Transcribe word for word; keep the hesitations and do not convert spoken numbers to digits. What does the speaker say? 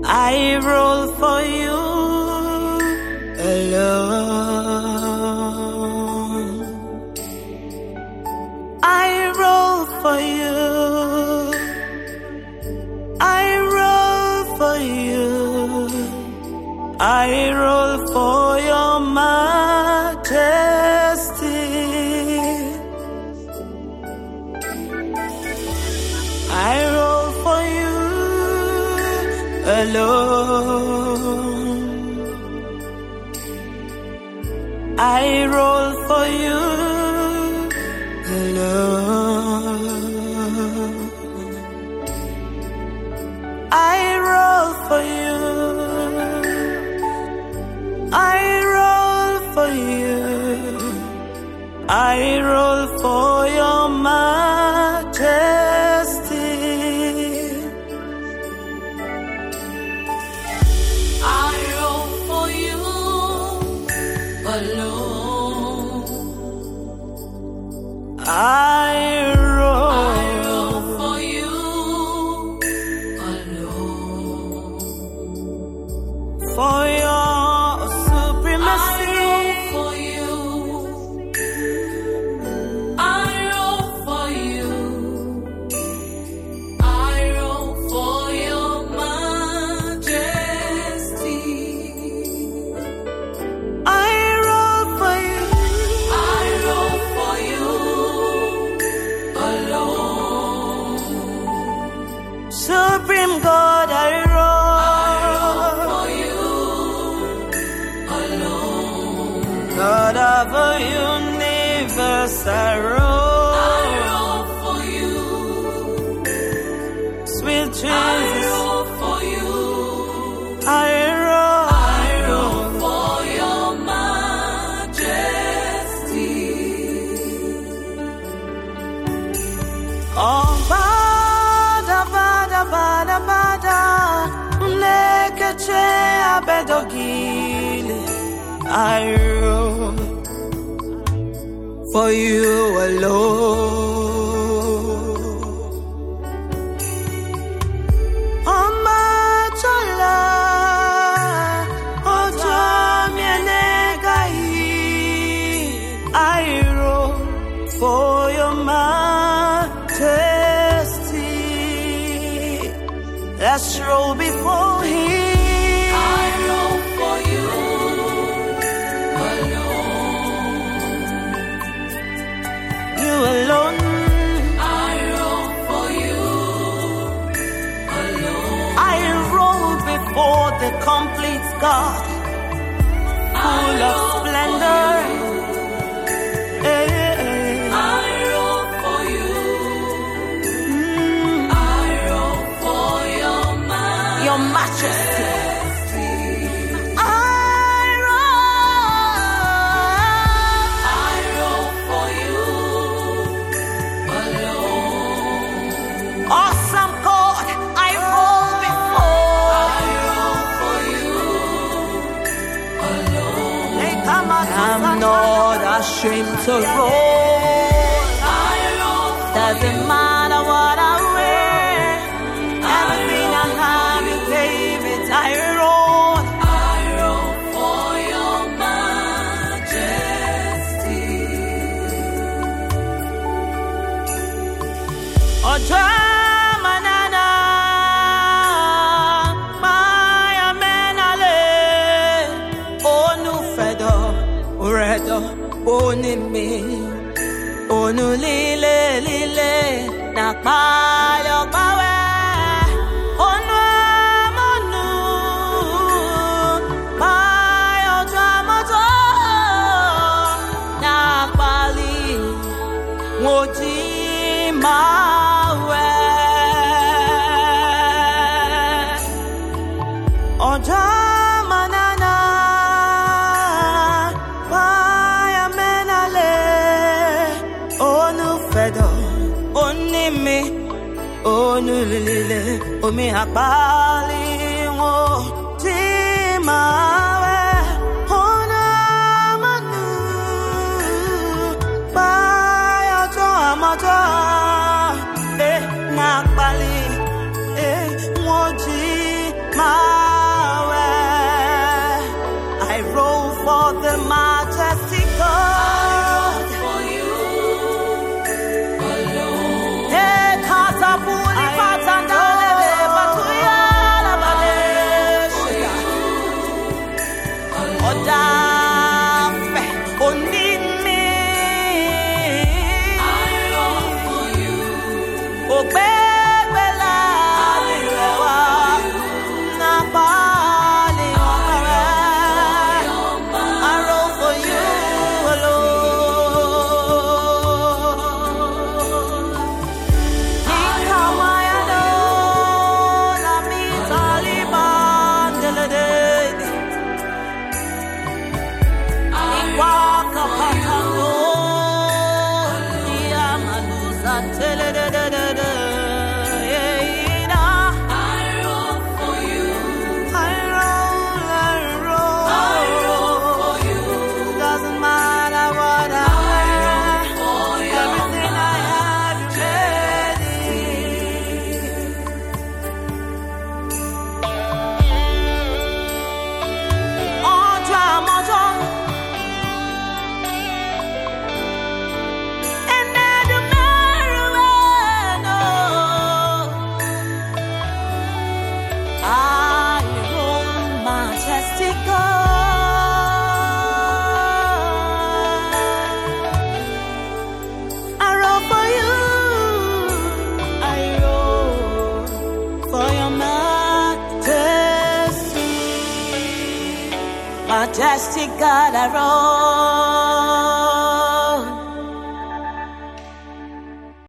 I roll for you alone. I roll for you. I roll for you. I roll for your majesty. I roll for you alone. I roll for you alone. I roll for you. I roll for you. I roll for your majesty. I roll for you alone. I roll, I roll for you alone. For your supremacy. I roll for you. I roll for you. I roll for your majesty. I roll for you. I roll for you alone. Supreme God, I roll. For you alone. God of a universe, I roll. I roll for you. Sweet I Jesus, roll for you. I roll. I roll for your majesty. Oh, bada, bada, bada, bada. Unekeche abedogile. I roll for you alone. Oh, my chala, oh, jamianegai. I roll for your majesty. Let's roll before him. I roll for you alone. You alone. I roll for you alone. I roll before the complete God, full of splendor. Eh, eh. I roll for you. Mm, I roll for your majesty. Your majesty. I I roll for you alone. roll. Awesome God, I roll before. I roll for you alone. They come out. I'm not ashamed to roll. I roll for Doesn't matter what I wear. Everything I have, you gave it. I roll. I roll for your majesty. Oja manana, maya menale. Onu fedo, uredo, onimi. Onu lile lile, nakpalo bawe. Onu amonu, mayo jamato, nakpali, woji mawe. Oja manana, maya menale. Onu fedo, onimi, onu lile, omi akpali wo ti mawe. Ona manu, bayo to amato, eh nakpali, eh wo ti mawe. majestic God I roll.